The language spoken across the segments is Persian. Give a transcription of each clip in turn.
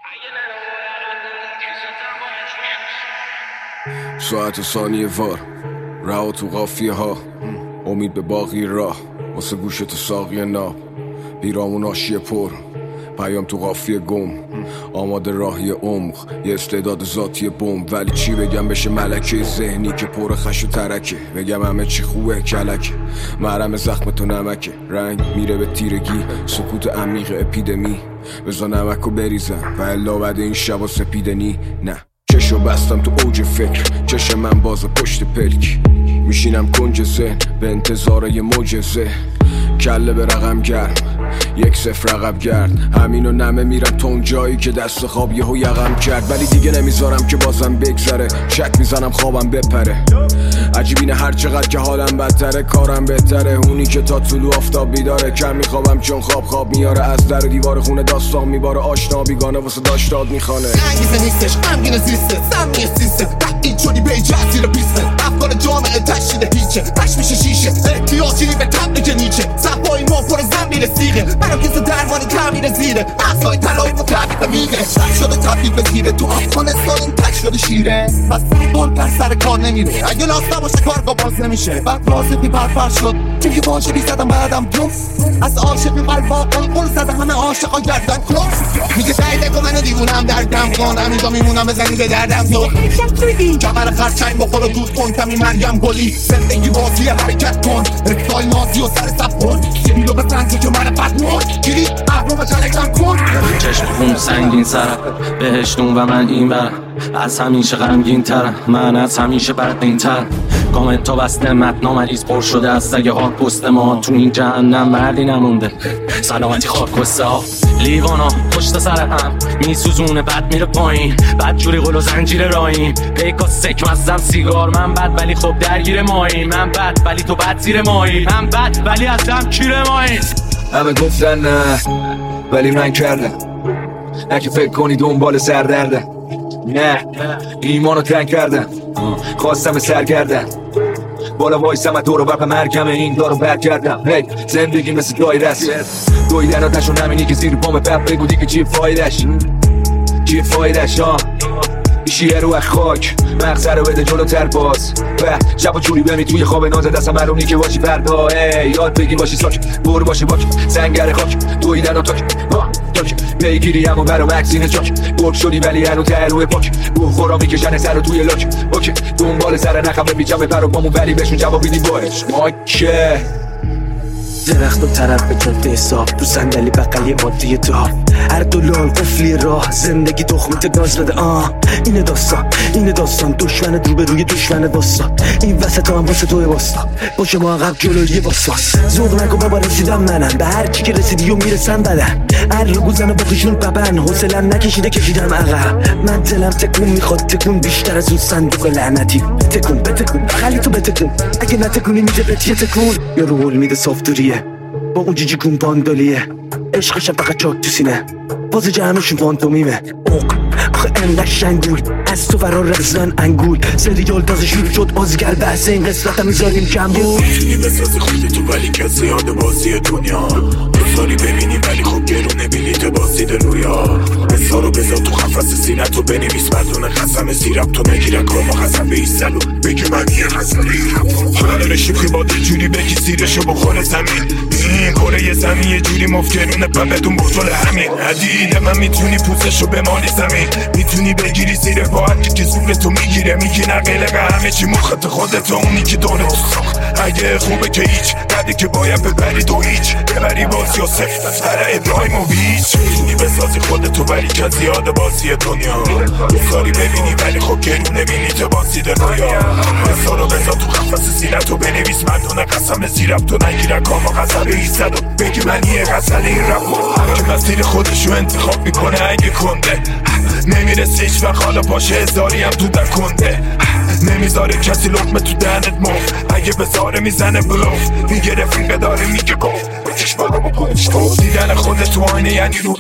ساعت ثانیه وار رها تو قافیه ها، امید به باقی راه واسه گوشت ساقی ناب، بیرامون آشیه پر پیام تو قافیه گم، آماده راهی عمق یه استعداد ذاتی بمب. ولی چی بگم بشه ملکه ذهنی که پر خش و ترکه، بگم همه چی خوبه کلکه، مرهم زخم تو نمکه، رنگ میره به تیرگی، سکوت عمیق اپیدمی، بزا نمکو بریزم و الا بعد این شبا سپیدنی. نه چشو بستم تو اوج فکر، چش من باز پشت پلک، میشینم کنج ذهن به انتظار یه معجزه، کله به رقم گرم 1-0 عقب گرد، همینو نمه میرم تو اون جایی که دست خواب یهو یقم کرد. ولی دیگه نمیذارم که بازم بگذره، شک میزنم خوابم بپره، عجیب اینه هر چقدر که حالم بدتره کارم بهتره، اونی که تا طلوع آفتاب بیداره، کم میخوابم چون خواب میاره، از در و دیوار خونه داستان میباره، آشنا بیگانه واسه داشتاد میخوانه. انگیزه نیستش غمگین زیسته سمی سیسته این چونی به ایجاد زیر پیسته، افکار جامعه تشکیل هیچه، پش میشه شیشه احتیاجی به تبلیغ نیچه، صفای ما پر زمین سیغه، منم کسی درمانی کمین زیره، اصلای تلایی مطبیق میگه، شده تبلیغ به زیره، تو افغانستان این تک شده شیره، پس بول پر سر کار نمیره، اگه لاست نباشه کارگاه باز نمیشه، بعد رازقی پرپر شد چون که باشه بی زدم بعدم جم، از عاشقی قلب واقعی قل زده همه عاشقا گردن کلوم، میگه سعیده که منو دیوونم دردم کن، همینجا میمونم بزنی به دردم تو کمر خرچنگ بخور و دود کن کمی مریم گلی، زندگی بازی حرکت کن رکتای نازی و سر سب کن، سیبیلو به سنگی که من پت مون گیری احرو به تلگرام کن، چشم خون سنگین سرم بهشتون و من این برم، از همیشه غمگین ترم، من از همیشه بدبین ترم، کامنت ها بسته متنا مریض پر شده از سگ هاک پست ما، تو این جهنم مردی نمونده سلامتی خاک کسته ها، لیوانا پشت سر هم میسوزونه بد میره پایین، بد جوری قل و زنجیر رایم، پیکا سک مزدم سیگار، من بد ولی خب درگیر ماییم، من بد ولی تو بد زیر مایی، من بد ولی از دم کیر مایی. همه گفتن نه ولی من کردم، نه که فکر کنی دنبال سردردم، نه ایمانو تنگ کردم، خواستم سرگردم، بالا وایسم دور و بر مرگم این دارو بر کردم، هی زندگی مثل دایره است، دویدن آتش و نمینی که زیر پام بب بگو دیگه چیه فایدش، چیه فایدش ها، شیه رو خاک مغزه رو بده جلوتر باز و شب و جوری بمی توی خواب نازه دستم مرونی که باشی فردا، یاد بگی باشی ساک بور باشی باک سنگر خاک دویدن و تاک پیگیری همون برا وکسین چاک، برد شدی ولی هنو تروه پاک، روح خورا میکشن سر رو توی لاک، اوکی دنبال سر نخم ببیجم به پر پامون ولی بهشون جواب بیدی باش ماکه درخت و طرف به جاده حساب، تو صندلی بغلی مادی دار، هر دلال قفلی راه، زندگی تخمت گاز بده اینه داستان دشمن رو به روی دشمن واسا، این وسط هم واسه توی واسا، باشه ما عقب جلوی واساس، ذوق نکن بابا رسیدم منم، به هر چی که رسیدی و میرسن بدن، هر رو گوزن و بخیشون ببن، حوصلم نکشیده کشیدم عقب، من دلم تکون میخواد تکون بیشتر از اون صندوق لعنتی، بتکون بغلی تو بتکون، اگه نتکونی میده بهت یه تکون، یا رو هول میده صافتوریه با اون جیجی کون باندالیه، عشقشم فقط چاک تو سینه، باز جهنمشون فانتومیمه، آخه انقدر شنگول از تو فرار رزن انگول، سریال تازه شروع شد آزگر بحث این قسمت هم میذاریم کم بود، میتونی بسازی خودی تو ولی کسی یاد بازی دنیا، بساری ببینی ولی خب گرونه بلیت بازید رویا، بسارو بذار تو خفص سینتو بنویس مردون قسم سیرم تو نگیرن کارما قسم به ایستلو بگه من یه قسم حالا نرشی خیباد جوری بگی سیرشو بخوره زمین، این کره زمین یه جوری مفکرونه بدون بطول همین، حدیده من میتونی پوزشو بمالی زمین، میتونی بگیری زیر باید که زور تو میگیره، میگی نقلقه همه چی مخط خودت اونی که داره تو ساخت، اگه خوبه که هیچ بعدی که باید ببری تو هیچ ببری بازی و سفت سر ابراهیم و بیچ، میتونی بسازی خودتو ولی که زیاد بازی دنیا، بساری ببینی ولی خب گرونه بینی تو بازی رویا، بسارو بذار تو قفص سینتو بنویس مردون قسم زیرم تو نگیره کاما قسم ایستد و بگی من یه غزل این رپ که مسیر خودشو انتخاب میکنه اگه کنده، نمیرسه هیچ وقت حالا باشه هزاری هم تو در کنده، نمیذاره کسی لقمه تو دهنت مفت، اگه بذاره میزنه بلوف، میگه رفیقه داره میگه گفت بچش بالا با پایش دیدن خودت تو آینه یعنی رو به رو شدن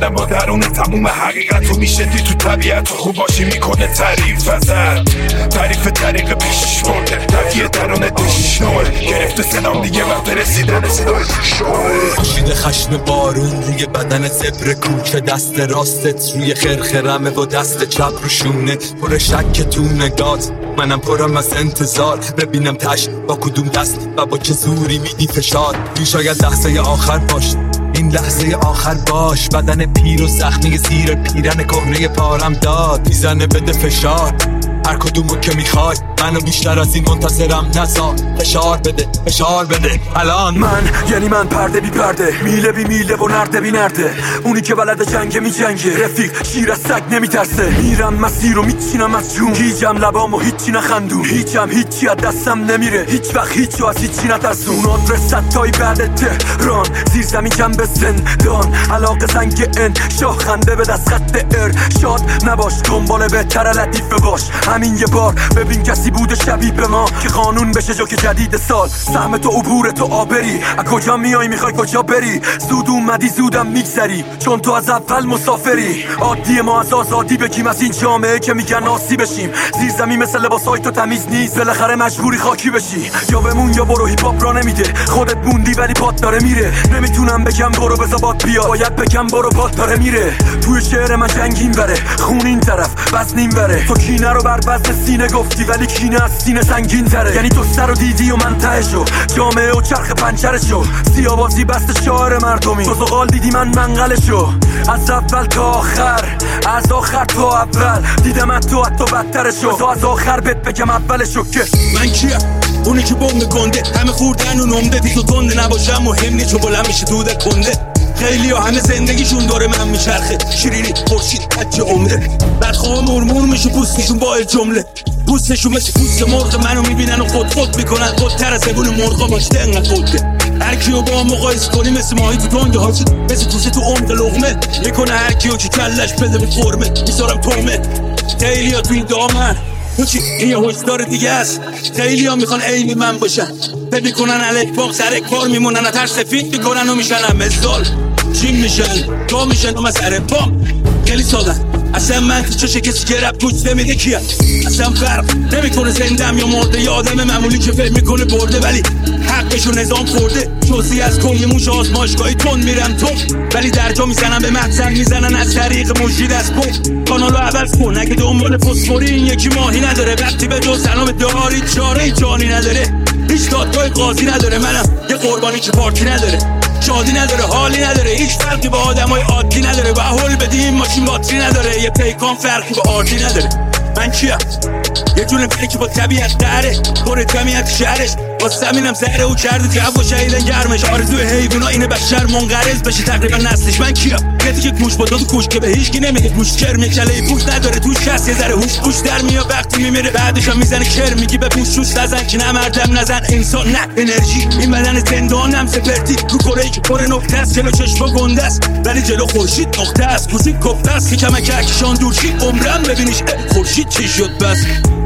دلم با درون تموم حقیقت و میشه دید تو طبیعت و خوب باشی میکنه تعریف ازت تعریف طریق پیشش برده تفیه درون دشش نوه گرفته سلام دیگه وقت رسیدن صدای شوه کشیده خشم بارون روی بدن زبر کوچه دست راستت روی خرخرمه و دست چپ رو شونه پر شک تو نگات منم پرم از انتظار ببینم تش با کدوم دست و با چه زوری میدی فشار شاید لحظه آخر باش این لحظه آخر باش بدن پیر و زخمی زیر پیرن کهنه پارم داد میزنه بده فشار هر کدومو که میخوای منو بیشتر از این منتظرم نزار فشار بده فشار بده الان من پرده بی پرده میله بی میله و نرده بی نرده اونی که بلد جنگه می جنگه رفیق شیر از سگ نمیترسه میرم مسیر رو میچینم از جون گیجم لبامو هیچی نخندون هیچم هیچی از دستم نمیره هیچ وقت هیچو از هیچی نترسون آدرس ستایی بعد تهران زیر زمین کم به زندان علاقه زنگ ان شاه خنده به دست خط شاد نباش دنبال بهتر لطیفه باش همین یه بار ببین کسی بوده شبیه به ما که قانون بشه جو که جدید سال سهم تو عبور تو آبری از کجا میای میخوای کجا بری زود اومدی زودم میگذری چون تو از اول مسافری عادی ما از آزادی بگیم از این جامعه که میگن آسی بشیم زیر زمین مثل لباسای تو تمیز نیست بالاخره مجبوری خاکی بشی یا بمون یا برو هیپ هاپ را نمیده خودت موندی ولی پات داره میره نمیتونم بگم برو بذار باد بیا باید بگم برو پات داره میره توی شعر من جنگین بره خون این طرف وزنین بره تو کینه رو بر وزن سینه گفتی ولی کینه از سینه سنگین تره یعنی تو سر رو دیدی و من تهشو جامعه و چرخ پنچرشو سیاوازی بست شعر مردمی تو زغال دیدی من منقلشو از اول تا آخر از آخر تا اول دیدم تو حتی بدترشو تو از آخر بهت بگم اولشو که من کیم اونی که بمب گنده همه خوردن و نمده دیگه گنده نباشم مهم نیست چون بلند میشه دوده کنده خیلی ها همه زندگیشون داره من میچرخه شیرینی خورشید حج عمره بدخواه مرمور میشه پوستشون با جمله پوستشون مثل پوست مرغ منو میبینن و خود میکنن خودتر از زبون مرغا باشته انقدر خوده هر کیو با هم مقایسه کنی مثل ماهی تو دنگ هاچی مثل توسه تو عمق لغمه میکنه هر کیو که کلش بده به فرمه میذارم تومه خیلی ها تو این دامن تو چی؟ این یه هشدار دیگه است خیلی ها میخوان عین من باشن فکر میکنن الک باق سر کار میمونن ترس فکر میکنن و میشن هم مثال چین میشن تا میشن و مسئله پام خیلی سادن اصلا من تو چشه کسی که رب گوش نمیده کیه اصلا فرق نمیکنه زندم یا مرده یا آدم معمولی که فکر میکنه برده ولی حقشو نظام خورده جزئی از کن یه موش آزمایشگاهی تون میرم تو ولی درجا میزنن به مقصد میزنن از طریق مجید از پون کانالو عوض کن اگه دنبال فسفوری این یکی ماهی نداره وقتی به جز سلام داری چاره جانی نداره هیچ دادگاه قاضی نداره منم یه قربانی که پارتی نداره شادی نداره حالی نداره هیچ فرقی با آدمای عادی نداره و هول بدیم ماشین باتری نداره یه پیکان فرقی با عادی نداره من کیم یه جون فکر که با طبیعت داره پر جمعیت شهرش واسه همینم زهره او کرده جو و شهیدن گرمش آرزوی حیوونا اینه بشر منقرض بشه تقریبا نسلش من کیم یه دیگه گوش با دو کوش که به هیچ کی نمیگه گوش کرم کله پوش نداره توش کس یه ذره هوش پوش در میاد وقتی میمیره بعدش هم میزنه کر میگی به پوش شوش نزن که نمردم نزن انسان نه انرژی این بدن زندانم سپرتی رو کره‌ای که پر نقطه است جلو چشم گنده است ولی جلو خورشید نقطه است کوزید گفته است که کمک کشان دورشی عمرم ببینیش خورشید چی شد بس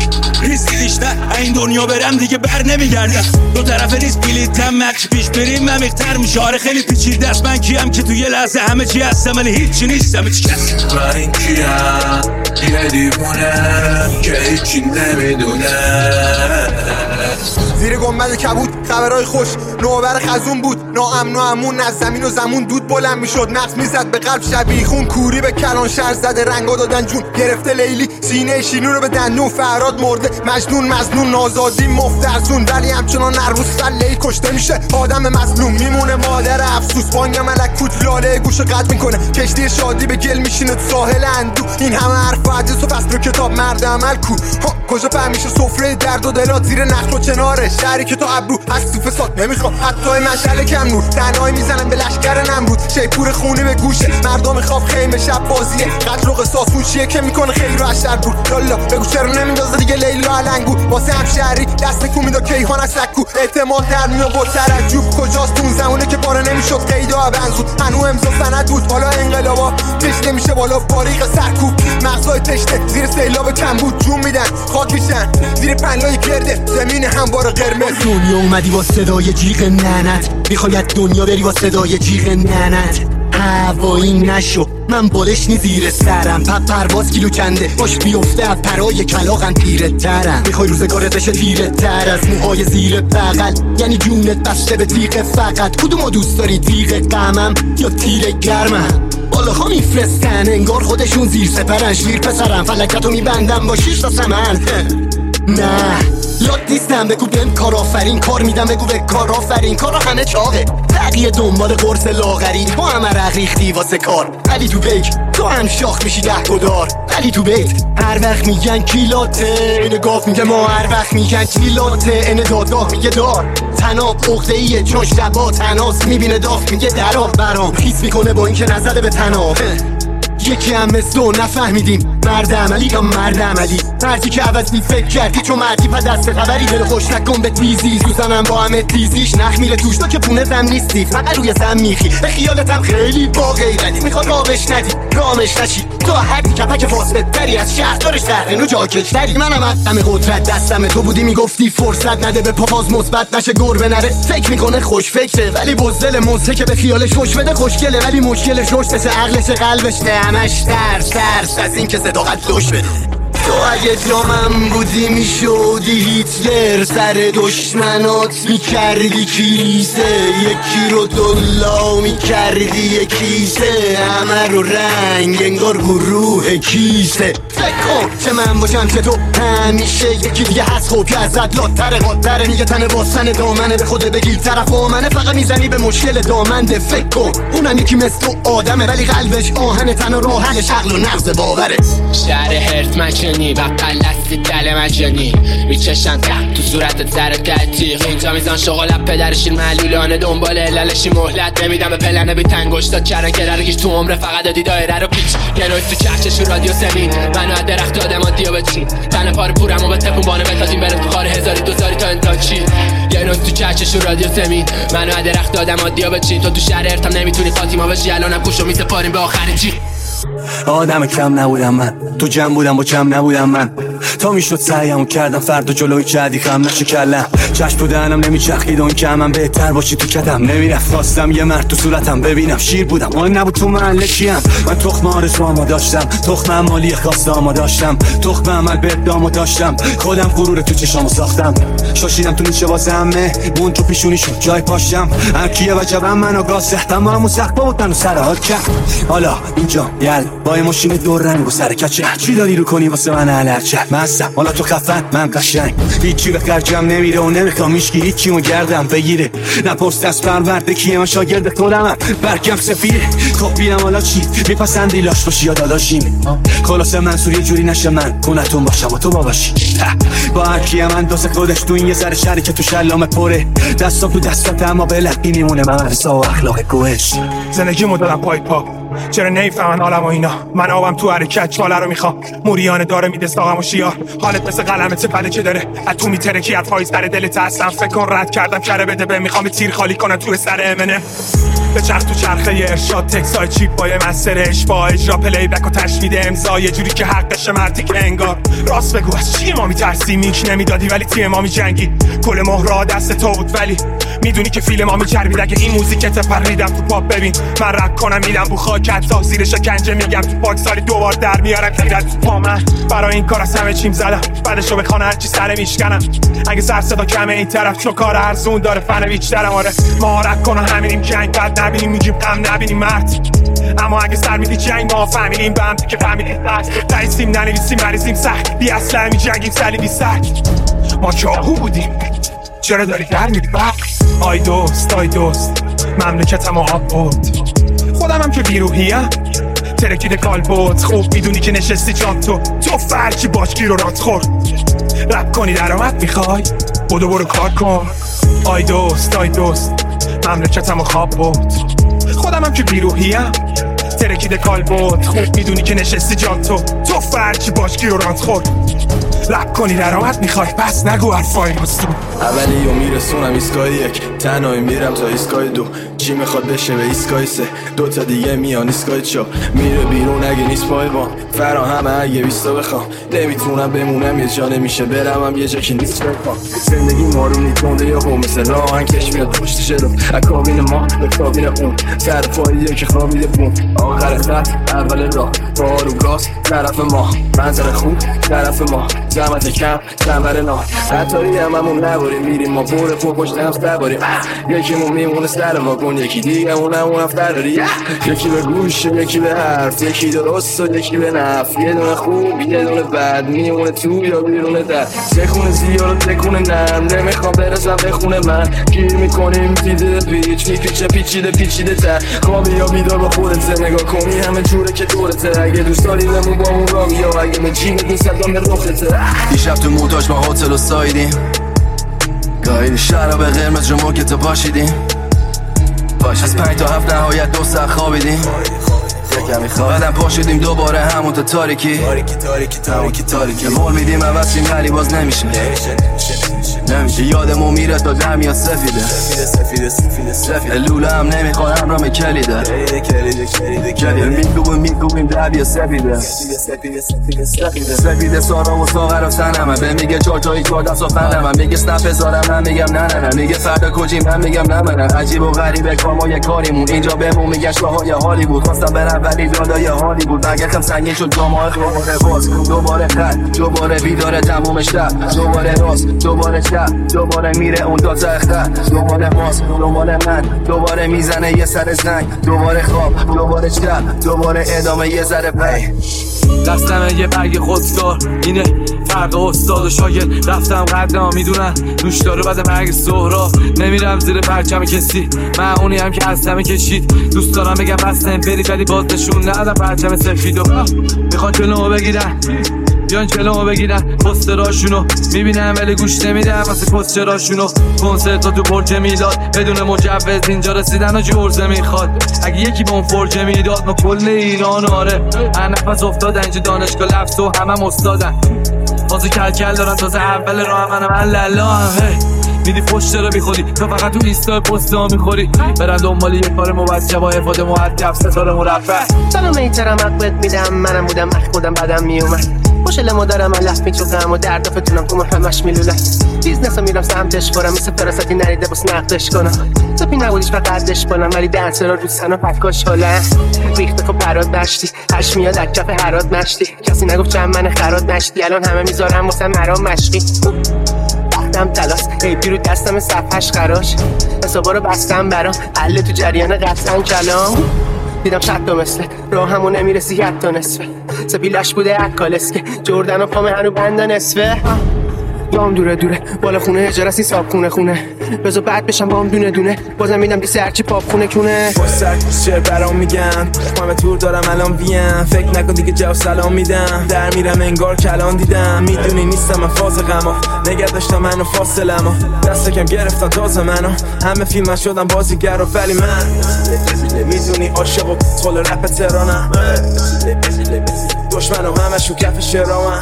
ریسکیش نه این دنیا برم دیگه بر نمیگردم دو طرف ریسک بلیتم مکش پیش بریم عمیق‌تر میشه آره خیلی پیچیده است من کیم که تو یه لحظه همه چی هستم ولی هیچی نیستم هیچ کس من کیم یه دیوونه که هیچی نمیدونه زیر گنبد کبود خبرهای خوش نوبر خزون بود ناامن و امون از زمین و زمون دود بلند میشد نقص میزد به قلب شبیه خون کوری به کلان شهر زده رنگا دادن جون گرفته لیلی سینه شیرین رو به دندون فراد مرده مجنون مظنون آزادی مفترزون ولی همچنان هر روز سله‌ای کشته میشه آدم مظلوم میمونه مادر افسوس بانگ ملکوت لاله گوش قطع میکنه کشتی شادی به گل میشینه تو ساحل اندو این همه حرف حدیث و فصل و کتاب مرد عمل کو کجا فهمیشه سفره درد و دلات زیر نخل و چناره شهری که تو ابرو از تو فساد نمیخواد حتی مشعل کم نور تنهایی میزنن به لشکر نمرود شیپور خونه به گوشه مردم خواب خیمه شب بازیه قتل و قصاص اون چیه که میکنه خیر و اشر دور لالا بگو چرا نمیندازه دیگه لیلا علنگو واسه همشهری دست کو میداد کیهان از سکو اعتماد در میاد با ترجوب کجاست اون زمونه که پاره نمیشد قیدا بنزود هنو امضا سند بود حالا انقلابا پیش نمیشه بالا باریق سرکوب مغزای تشته زیر سیلاب کم بود جون میدن خاک میشن زیر پنلای گرده زمین هموار قرمز دنیا اومدی با صدای جیغ ننت میخواد دنیا بری با صدای جیغ ننت هوایی نشو من بالش نی زیر سرم پرواز کیلو کنده باش بیفته از پرای کلاغم پیره ترم میخوای روزگارت بشه تیره تر از موهای زیر بغل یعنی جونت بسته به تیغ فقط کدومو دوست داری تیغ غمم یا تیر گرمم بالاها میفرستن انگار خودشون زیر سپرن شیر پسرم فلکتو میبندم با 6 تا سمن نه یاد نیستم بگو بهم کارآفرین کار میدم بگو به کارآفرین کارا همه چاقه بقیه دنبال قرص لاغری تو هم عرق ریختی واسه کار ولی تو بیک تو هم شاخ میشی 10 دلار ولی تو بیت هر وقت میگن کیلاته این گاف میگه ما هر وقت میگن کیلاته این دادگاه میگه دار تناب عقده‌ایه چون شبا تناس میبینه داغ میگه دراب برام خیس میکنه با اینکه نزده به تناب یکی هم مثل تو نفهمیدیم مرد عملی یا مرد عملی مردی که عوض می فکر کردی چون مردی پا دست خبری دل خوش نکن به تیزی زوزنم با همه تیزیش نخ میره توش تو که پونه زم نیستی فقط روی زم میخی به خیالتم خیلی با غیرتی میخواد رامش ندی رامش نشی تو هردی کپک فاصله تری از شهردارش تحرینو جاکش تری منم عدم قدرت دستم تو بودی میگفتی فرصت نده به پاپاز مثبت نشه گربه نره فکر میکنه خوش فکره ولی بزدل موزه که به خیالش خوش بده خوشگله ولی مشکلش رشدشه عقلش قلبش همش ترس از این که صداقت لوش بده تو اگه جامم بودی میشودی هیتلر سر دشمنات میکردی کیسه یکی رو دلا میکردی یکیسه همه رو رنگ انگار گروه کیسه فکر کن چه من باشم چه تو همیشه یکی دیگه هست خوب که ازت لاتره قاتره میگه تن باستن دامنه به خود بگیر طرف آمنه فقط میزنی به مشکل دامنده فکر کن اونم یکی مثل تو آدمه ولی قلبش آهنه تن و راهنش عقل و نغز باوره شهر هرت مکنی بقل دستی دل مجانی میچشن تحت تو صورتت زر تحتیق اینجا میزان شغلت پدرشین معلولانه دنبال علالشی مهلت نمیدم به پلنه بی تنگشتا چرن که ررگیش تو عمره فقط دادی دایره رو پیچ یه نویز تو چرچش رو رادیو سمین منو از درخت آدم آدیو بچین تن پار پورم و به تپون بانه بتازیم بره تو خار 1200 تا انتان چی یه نویز تو چرچش رو رادیو سمین منو از درخت آدم آدیو بچین تو شهر هرتم نمیتونی فاطیما بشی الانم کوشو میسپاریم به آخر چی آدم کم نبودم من تو جمع بودم با کم نبودم من تا میشد سعیمو کردم فردا جلوی کردی خم نشه کلم چشم تو دهنم نمیچرخید اون که من بهتر باشی تو کتم نمیرفت خواستم یه مرد تو صورتم ببینم شیر بودم اون نبود تو محله کیم من تخم آرزوامو داشتم تخم مالی خواستامو داشتم تخم عمل به ادامو داشتم خودم غرور تو چشامو ساختم شاشیدم تو نیچه واسه همه مون تو پیشونی شد جای پاشم هر کیه وجبم منو گاسه تمامو سخت بود منو سر حال کرد حالا اینجا یل با ماشین دور رنگ و سر کچه چی داری رو کنی واسه من علرچه مستم حالا تو خفن من قشنگ هیچی به خرجم نمیره و نمیخوام هیچکی هیچیمو گردم بگیره نپرس دست پرورده کیه من شاگرد خودمم برگم سفیره خب بینم حالا چی میپسندی لاش باشی یا داداشیم خلاصه منصور یه جوری نشه من کنتون باشم و تو باشی با هر کیه من دوست خودش تو این یه ذره شری که تو شلام پره دستم تو دستات اما بلقی میمونه من رسا و اخلاق کوش زندگی مدلم پای پا چرا نمیفهمن حالم و اینا من آبم تو حرکت چاله رو میخوام موریانه داره میده ساقم و شیار حالت مثل قلمت پده که داره از تو میترکی از پایز در دلت هستم فکر کن رد کردم کره بده به میخوام تیر خالی کنم تو سر امنه به چرخ تو چرخه ارشاد تکسای چیپ با یه مسئله اشبا اجرا پلی بک و تشوید امضا یه جوری که حقش مردی که انگار راست بگو از چی ما میترسی میک نمیدادی ولی تیم ما میجنگی کل مهرها دست تو بود ولی میدونی که فیلم ما میچربید اگه این موزیکت پریدم تو پاپ ببین من رپ کنم میدم بو خاکت تا زیر شکنجه میگم تو پاک سالی 2 بار در میارم غیرت تو پا من برای این کار از همه چیم زدم بعدشو به خانه هرچی سر میشکنم اگه سر صدا کمه این طرف چون کار ارزون داره فن بیشترم آره مهارت کن و همینیم جنگ بعد نبینیم میگیم غم نبینیم مرد اما اگه سر میدی جنگ ما فهمیدیم به هم که فهمیدیم دایسیم ننویسیم مریضیم سخت بی اصلا میجنگیم سلیبی سخت ما چاهو بودیم چرا داری در میری آی دوست مملکتم آب بود خودم هم که بیروحیم ترکیده کال بود خوب میدونی که نشستی جان تو فرچی باشگی رو رات خور رپ کنی درآمد میخوای برو کار کن آی دوست مملکتم خواب بود خودم هم که بیروحیم ترکیده کال بود خوب میدونی که نشستی جان تو فرچی باشگی رو رات خور رپ کنی درآمد میخوای پس نگو حرفای مستون اولی و میرسونم ایستگاه 1 تنهایی میرم تا ایسکای 2 چی میخواد بشه به ایسکای 3 دوتا دیگه میان ایسکای 4 میره بیرون اگه نیست پای بام فراهمه اگه 20 بخوام نمیتونم بمونم یه جا نمیشه برم هم یه جا که نیست بخوام زندگی مارونی تونده یا هم مثل راهن کش میاد پشت شرف اکابین ما به کابین اون سر پاییه که خوابیده بون آخر خط اول راه بارو راست طرف ما منظر خوب طرف ما زحمت کم سنبر نه حتاری هممون نباریم میریم ما بور پو پشت هم سباریم یکیمون میمونه سر واگن یکی دیگه اونم افتر داری یکی به گوش یکی به حرف یکی درست و یکی به نفت یه دونه خوب یه دونه بد میمونه تو یا بیرونه در تکونه زیاد و تکونه نرم نمیخوام برسم به خونه من گیر میکنیم دیده پیچ میپیچه پیچیده تر خوابی یا بیدار با خودت نگاه کنی همه جوره که دورته اگه دوست داری بمون با اون رامی یا اگه به جیبت نیست دام به رخته دیشب تو موتاج ما هتل و سایدیم گاهی شراب قرمز جمعه که تو پاشیدیم از 5 تا 7 نهایت 2 ساعت خوابیدیم کمی بعدم پاشیدیم دوباره همون تا تاریکی مول میدیم عوضیم ولی باز نمیشه یادمون میره تا دم یا سفیده لوله هم نمیخواد همرام کلیده میگوبیم دب یا سفیده سارا و ساغر و سنمه به میگه 4 تا 4 دست و فندمه میگه سنپ بذارم من میگم نه میگه فردا کجیم من میگم نه عجیب و غریبه کارمای کاریمون اینجا بمون میگه شاهای حالی بود خواستم برم ولی دادای حالی بود نگرخم سنگین شد جامعه دوباره باز دوباره خط دوباره بیداره تموم شب دوباره راست دوباره شب دوباره میره اون دو تا اختر دوباره باز دوباره من دوباره میزنه یه سر زنگ دوباره خواب دوباره شب دوباره ادامه یه ذره پی دستم یه برگ خودکار اینه فرق استاد و شاگرد رفتم قدرم میدونن دوش داره بعد مرگ سهرا نمیرم زیر پرچم کسی من اونی هم که هستم کشید دوست دارم بگم بستم برید ولی باز نشون ندادم پرچم سفید و میخوان جلومو بگیرن بیان جلومو بگیرن پستراشونو میبینم ولی گوش نمیدم واسه پستراشونو کنسرت تو برج میلاد بدون مجوز اینجا رسیدن و جرزه میخواد اگه یکی به اون فرجه میداد ما کل ایران آره هر نفس افتادن اینجا دانشگاه لفظ و همه استادن بازی کل دارن تازه اول راه من لالا هم میدی پشت رو بیخودی تو فقط تو ایستا پست ها میخوری برن دنبال یه کار موجه با افاده مهدف ستاره مرفع سلام میترم عقبت میدم منم بودم خودم بدم میومد خوشل مادرم من لفت میچوکم و در دفتونم تو همش میلوله بیزنس رو میرم سمتش برم مثل فراستی نریده بس نقدش کنم سپی نبودیش فقدش کنم ولی دنسر رو سن و پکاش حاله ریخته خب برات نشتی هش میاد از کف حرات نشتی کسی نگفت چند من خرات نشتی الان همه میذارم واسه مرام مشقی وقتم تلاس ایپی رو دستم صفحش خراش حسابا رو بستم برام حل تو جریان قصدن کلام دیدم شد تا مثل راه همون نمیرسی حتی نصفه سپیلش بوده اکالسکه جردن و پامه هنو بنده نصفه بام دوره بالا خونه اجارسی ساب خونه بزا بعد بشم بام دونه بازم میدم دیسه هرچی پاپ خونه کونه باش سرکوش چه برام میگن همه تور دارم الان ویم فکر نکن دیگه جواب سلام میدم در میرم انگار کلان دیدم میدونی نیستم من فاز غما نگه داشتم منو فاصلما دست کم گرفتن تازه منو همه فیلم شدم بازیگر و ولی من میدونی عاشق و طول رپ تهرانم دشمنم همشون کف شرامم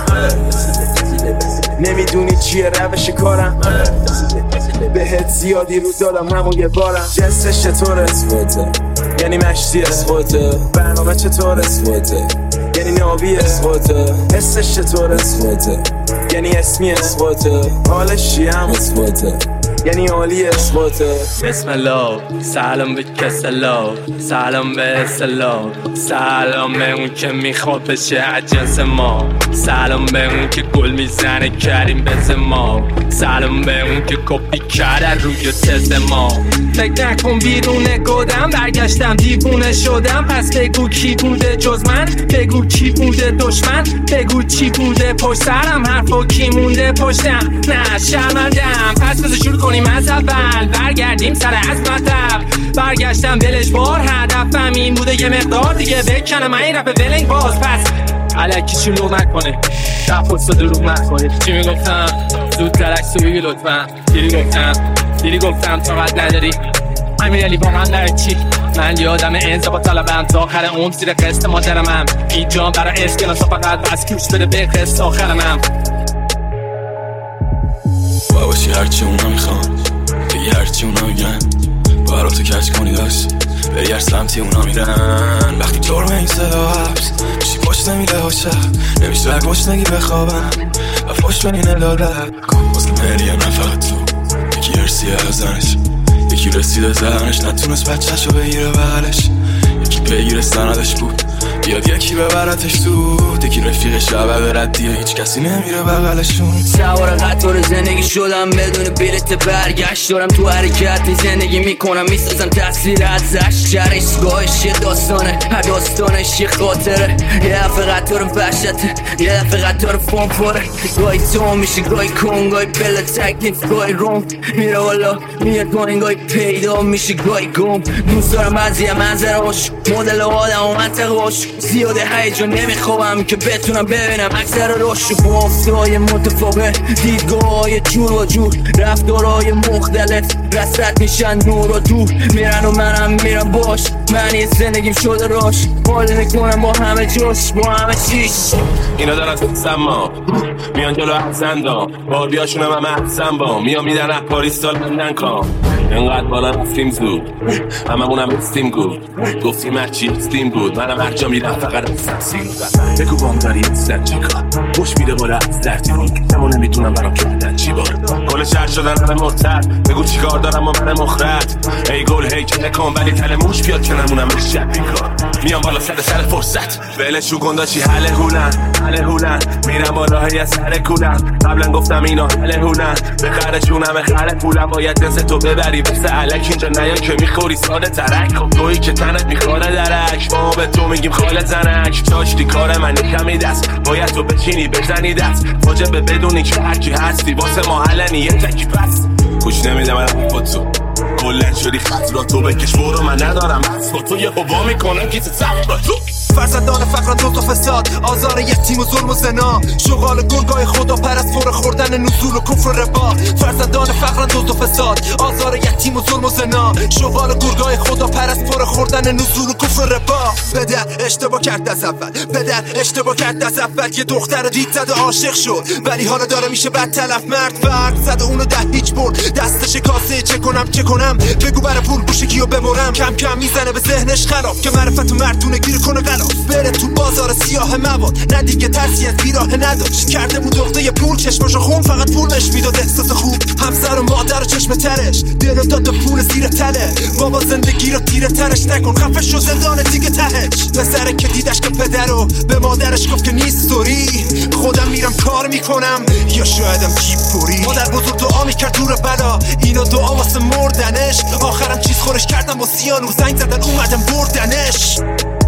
نمیدونی چیه روش کارم بهت زیادی رو دادم همون یه بارم جنسش چطوره یعنی مشتیه برنامه چطوره یعنی ناویه حسش چطوره یعنی اسمیه حالش چیه هم یعنی عالیه بسم الله سلام به کسلا سلام به اسلام سلام به اون که میخواد بشه عجنس ما سلام به اون که گل میزنه کریم بز ما سلام به اون که کپی کرده روی تز ما فکر نکن بیرون گودم برگشتم دیوونه شدم پس بگو کی بوده جز من بگو کی بوده دشمن بگو چی بوده پشت سرم حرفا کی مونده پشتم نه شرمندم پس بذار شروع کنیم از اول برگردیم سر از مطب برگشتم دلش بار هدفم این بوده یه مقدار دیگه بکنم این رپ ولنگ باز پس علکی شلوغ نکنه رفت دروغ نکنه چی میگفتم زودتر عکسو بگی لطفا دیری گفتم طاقت نداری امیرالی با من در چی من یادم انضباط طلبم تا آخر عمر زیر قسط مادرمم اینجا برای اسکناس فقط بس گوش بده به قسط آخرمم باشی هرچی اونا میخوان اگه هرچی اونا میگن برا تو کج کنی داشت بری هر سمتی اونا میرن. وقتی جرم این صدا حبس میشی پشت نمیده ها شب نمیشه بگوش نگی بخوابم و پشت بنی ندادت واسه مریم نفقت تو یکی ارسیه از زنش یکی رسیده زنش نتونست بچهشو بگیره بغلش یکی بگیره سندش بود بیاد یکی ببرتش تو یکی رفیق شبه برد هیچ کسی نمیره بغلشون. سوار قطار زندگی شدم بدون بلیت برگشت دارم تو حرکت زندگی میکنم میسازم تصویر ازش جرش گاهش یه داستانه هر داستانش یه خاطره یه دفعه قطار وحشته یه دفعه قطار فانفاره گاهی تو میشه گاهی کن گاهی بله تکلیف گاهی روم میره والا میاد گاهی پیدا میشه گاهی گم دوست دارم بعضی منظرهاش مدل آدم و منطقهاش زیاده هیجان نمیخوابم که بتونم ببینم اکثر روش با افتهای متفاوت دیدگاه‌های جور و جور رفتارهای مختلف رسرت میشن نور و دور میرن و منم میرم باش معنی زندگیم شده راش حال میکنم با همه جوش با همه چیش. اینا دارن تو سما میان جلو احزندام بار بیاشونم همه احزن با میان میدن اه پاریس سال بندن کام اینقدر بالا رفتیم زود هممونم استیم گود گفتیم هرچی استیم بود منم هر جا میرم فقط استیم بود بگو بام داری استن چیکار خوش میده بالا از درتیمی نمو نمیتونم برام کردن چی بار کل شهر شدن همه مرتد بگو چیکار دارم و من مخرد ای گل هی که نکن ولی تل موش بیاد که نمونم شب بیکار میام بالا سر فرصت ولشو گندا چی حله هولن میرم بالا هی از سر کولن قبلا گفتم اینا حله هولن به خرشون همه خره پولم باید دست تو ببری بسه علک اینجا نیا که میخوری ساده ترک خب تویی که تنت میخوره درک ما به تو میگیم خاله زنک داشتی کار من کمی دست باید تو بچینی بزنی دست واجبه بدونی که هرکی هستی واسه ما حلنی یه تکی پس خوش نمیده من تو کلن شدی خط را تو بکش برو من ندارم بس با تو یه هوا میکنم کیت سفت با تو فرزندان فقران دوست و فساد آزار یتیم و ظلم و زنا شغال گرگای خدا پرست فور خوردن نزول و کفر و ربا فرزندان فقران دوست و فساد آزار یتیم و ظلم و زنا شغال گرگای خدا پرست فور خوردن نزول و کفر و ربا پدر اشتباه کرد از اول یه دختر دید زد عاشق شد ولی حالا داره میشه بد تلف مرد فرق زد اونو ده هیچ برد دستش کاسه چه کنم بگو برای پول گوشگیو ببرم کم کم میزنه به ذهنش خلاف که معرفت و مردونه گیر کنه غلاف بره تو بازار سیاه مواد نه دیگه ترسی از بیراه نداشت کرده بود دغده پول چشماشو خون فقط پولش میداد احساس خوب همسر و مادر و چشم ترش دلو داد پول زیر تله بابا زندگی رو تیره ترش نکن خفه شو زندان دیگه تهش پسره که دیدش که پدرو به مادرش گفت که نیست دوری خودم میرم کار میکنم یا شایدم جیب پوری مادر بزرگ دعا میکرد دور بلا اینو دعا واسه مردنش آخرم چیز خورش کردم و سیانو زنگ زدن اومدم بردنش.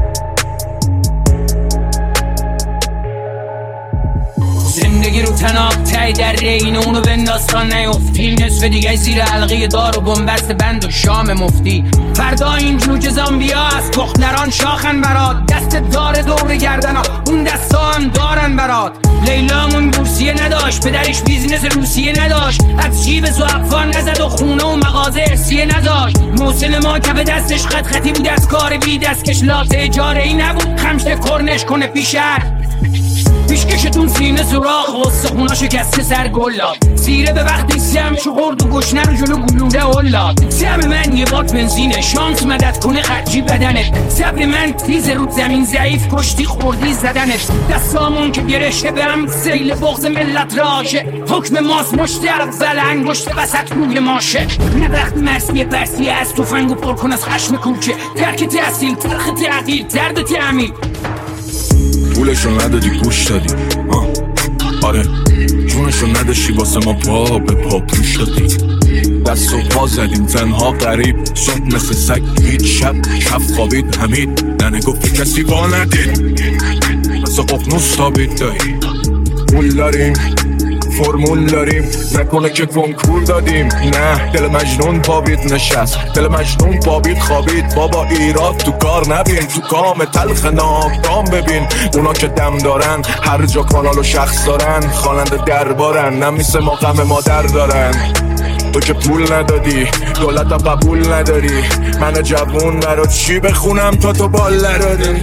زندگی رو تناب تای در رین اونو بنداستان نیفتی نصف دیگه زیر حلقه دار و بنبست بند و شام مفتی فردا این جوج زامبیا از پختران شاخن برات دست دار دور گردنا اون دستا هم دارن برات لیلامون بورسیه نداشت پدرش بیزینس روسیه نداشت از جیب زعفان نزد و خونه و مغازه ارسیه نداشت محسن ما کف دستش خطی بود از کار بی دستکش لاته اجاره ای نبود خمشه کرنش کنه پیشر پیشکشتون سینه سراخ و سخونا شکسته سر گلاد سیره به وقتی سمشو خورد و گشنه رو جلو گلوله اولاد سم من یه باد بنزینه شانس مدد کنه خرجی بدنت صبر من تیز رو زمین ضعیف کشتی خوردی زدنت دستامون که گرشته به هم سیل بغض ملت راشه حکم ماست مشت اول انگشت وسط روی ماشه نه وقت مرسی برسی از توفنگو پر کن از خشم کوچه ترک تحصیل تلخ تحقیل درد تعمیل پولشو ندادی گوش دادی آره جونشو نداشتی واسه ما پا به پا پوش دادی دست و پا زدیم زنها غریب صبح مثل سگ هیچ شب کف خوابید همید ننه گفت کسی با ندید مثل ققنوس تابید دایی پول داریم فرمول داریم نکنه که کنکور دادیم نه دل مجنون پابید نشست دل مجنون پابید خوابید بابا ایراد تو کار نبین تو کام تلخ ناکام ببین اونا که دم دارن هر جا کانال و شخص دارن خواننده دربارن نمیسه ما غم مادر دارن تو که پول ندادی دولت قبول نداری من جوون برات چی بخونم تا تو بال نداری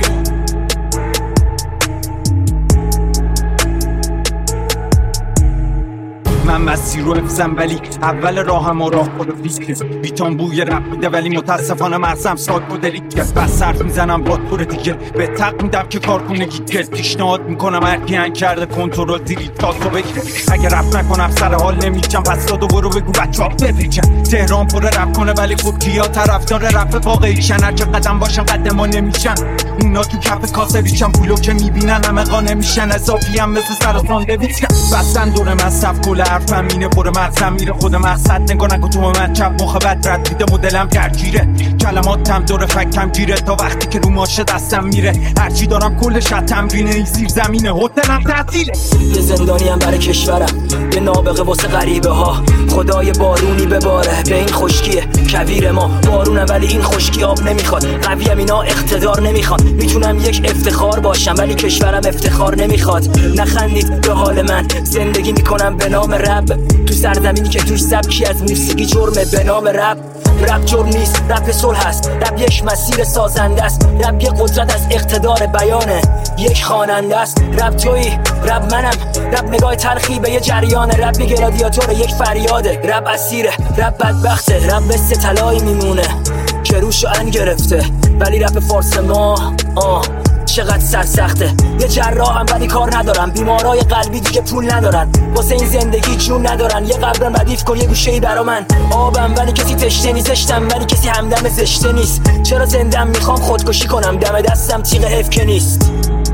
من مسیر رو حفظم ولی اول راهم و راه خود فیزیک بیتام بوی رپ میده ولی متاسفانه مرزم ساک و دلیت بس صرف میزنم با طور دیگه به تق میدم که کار کنه گیت پیشنهاد میکنم هر کی هنگ کرده کنترل دیلیت تا تو بگیره اگه رپ نکنم سر حال نمیچم پس دادو برو بگو بچه‌ها بپیچن تهران پر رپ کنه ولی خب کیا طرفدار رپ واقعیشن هر چه قدم باشن قدما نمیشن اونا تو کف کاسه ریشن پولو که میبینن همه قانه میشن اضافی هم مثل سرطان دویچن بستن دور من صف کل حرفم اینه پر مغزم میره خود مقصد نگاه نکن تو من چپ مخبت رد میده مدلم درگیره کلماتم دور فکتم گیره تا وقتی که رو ماشه دستم میره هرچی دارم کلش تمرینه این زیر زمینه هتلم تعطیله یه زندانیم برای کشورم یه نابغه واسه غریبه ها خدای بارونی بباره به این خشکیه کویر ما بارونه ولی این خشکی آب نمیخواد قویم اینا اقتدار نمیخوان میتونم یک افتخار باشم ولی کشورم افتخار نمیخواد نخندید به حال من زندگی میکنم به نام رپ تو سرزمینی که توش سبکی از موسیقی جرمه به نام رپ جرم نیست رپ صلح هست رپ یک مسیر سازنده است رپ یک قدرت از اقتدار بیانه یک خواننده است رپ تویی رپ منم رپ نگاه تلخی به یه جریان رپ یک رادیاتور یک فریاده رپ اسیره رپ بدبخته رپ مثل طلایی میمونه که روشو ان گرفته ولی رپ فارس ما چقدر سرسخته یه جراحم ولی کار ندارم بیمارای قلبی دیگه پول ندارن واسه این زندگی جون ندارن یه قبرم ردیف کن یه گوشه‌ای برا من آبم ولی کسی تشنه نیست زشتم ولی کسی همدم زشته نیست چرا زندم میخوام خودکشی کنم دم دستم تیغ حیف که نیست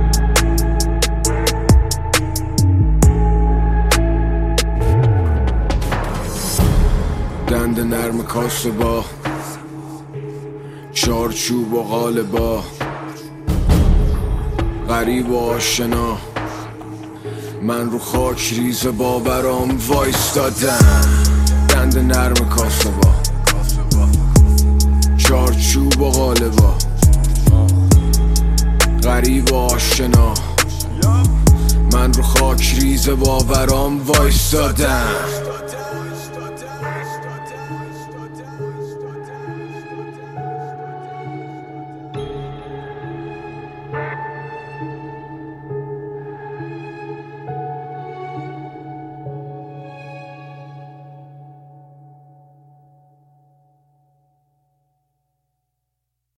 دند نرم کاسه با چارچوب و قالبا غریب و آشنا من رو خاک ریز باورام وایستادم دند نرم کاسه با چارچوب و قالبا غریب و آشنا من رو خاک ریز باورام وایستادم